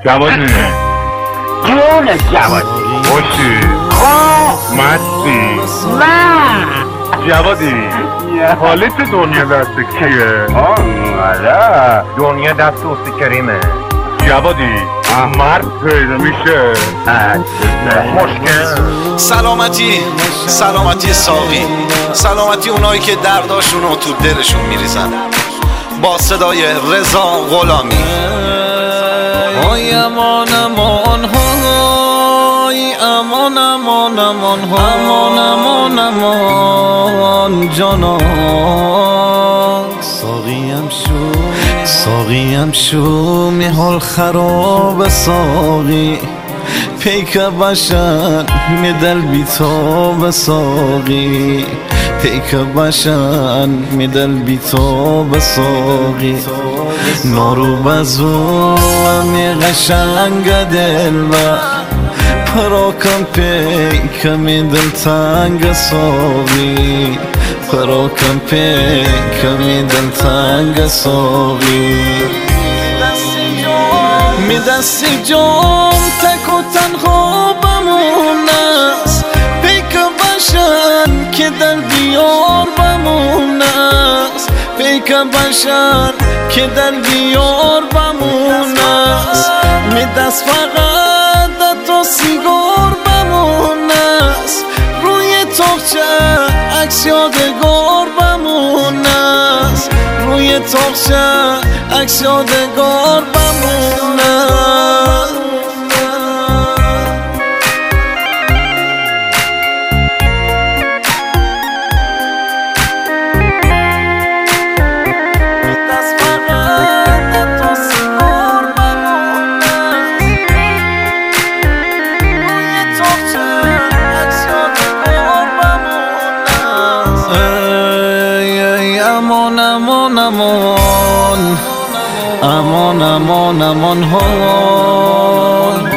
جوادی جون جوادی خوشی خواه مستی نه جوادی حالت دنیا دست کیه؟ آره دنیا دست دوستی کریمه جوادی مرد پیدا میشه مشکل سلامتی ساقی، سلامتی اونایی که درداشونو تو دلشون میریزن. با صدای رضا غلامی. های امان امان های امان امان امان امان امان امان جانا ساقیم شو میحال خراب ساقی پیک باشن میدل بیتاب ساقی پیک باشن میدل بیتاب ساقی نارو بزو می قشنگ دل و پراکم پیک میدل تنگ ساقی پراکم پیک میدل تنگ ساقی می دستی جام تک و تنها بمون است پیک باشن که در دیار بمون است پیک باشن که در دیار بمون است می دست فقط تو سیگار بمون است روی تاقچه عکس یادگار بمون است روی تاقچه عکس یادگار بمون است امان امان امان امان امان امان های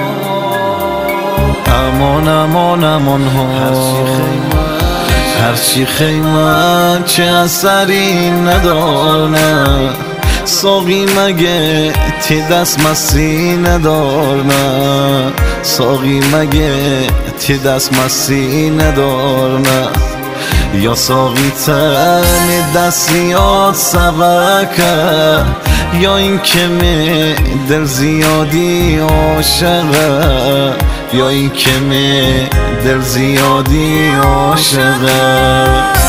امان امان امان های هرچی خیمه چه اثری ندارن ساقی مگه تی دست مستی ندارن ساقی مگه تی دست مستی ندارن یا ساقی تن دستیات سبکه یا این که می دل زیادی عاشقه یا این که می دل زیادی عاشقه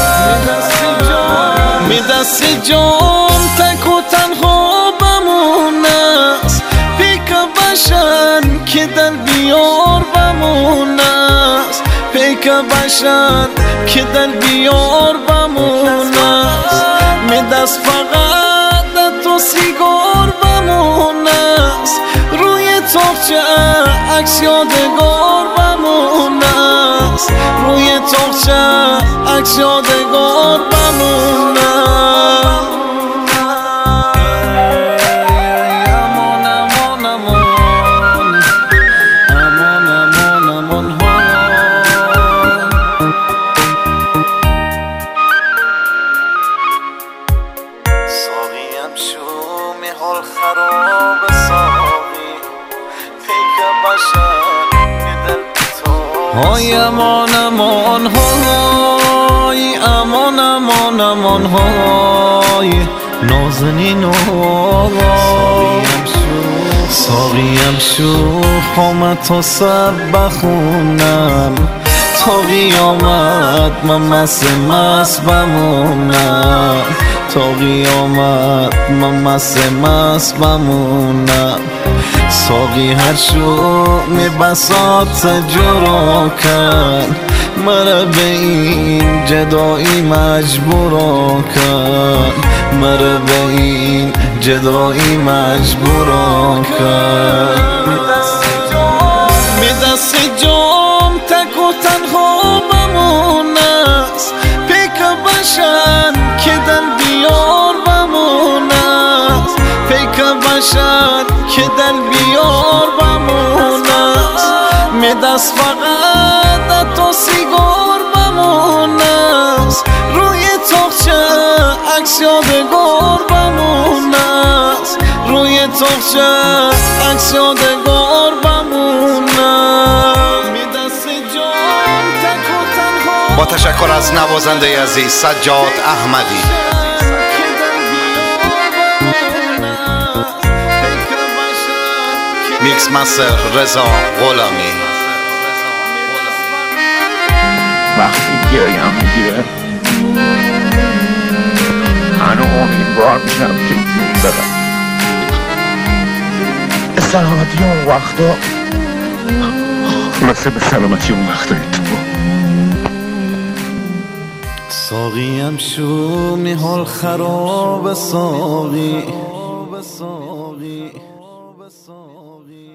می دستی جام تک و تنها بمون است پیک باشن که در بیار بمون است پیک باشن که در بیار بمون است می دست فقط تو سیگار بمون است روی تاقچه عکس یادگار بمون است روی تاقچه عکس یادگار بمون است امان امان امان امان امان امان ساقیم شو میحال خراب ساقی پیک باشن میدل بیتاب های امان امان های امان امان امان های نازنین ساقیم شو خامت تا سر بخونم تا قیامت من مست بمونم تا قیامت من مست بمونم ساقی هر شو می بسات جرا کن مرا به این جدایی مجبور کن مرا به این جدایی مجبور کن می دستی جام تک و تنها بمون است پیک باشن که در بیار بمون است پیک باشن که در بیار بمون است می دست فقط تو سیگار بمون است روی تاقچه عکس یادگار بمون است روی تخشه عکس یادگار بمونم می دست جام تک و تنها با تشکر از نوازنده عزیز سجاد احمدی. میکس مستر رضا غلامی. وقتی گریم میگیره منو امیدوار میشم که جون برم. سلامتی اون وقتا خلاصه به سلامتی اون وقتا تو ساقیم شو می حال خراب ساقی